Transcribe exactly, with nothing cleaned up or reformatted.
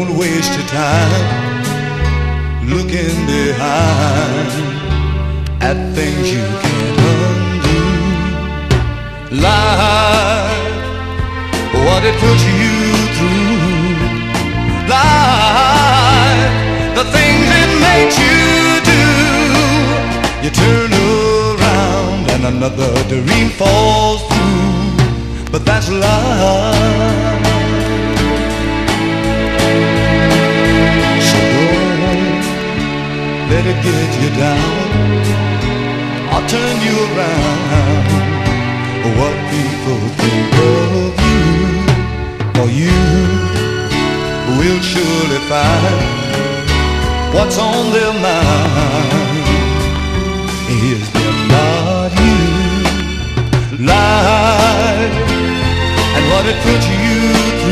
Don't waste your time looking behind at things you can't undo. Life, what it puts you through. Life, the things it makes you do. You turn around and another dream falls through. But that's life. So don't let it get you down. I'll turn you around. What people think of you, or you will surely find what's on their mind is they're not you. Life and what it puts you through.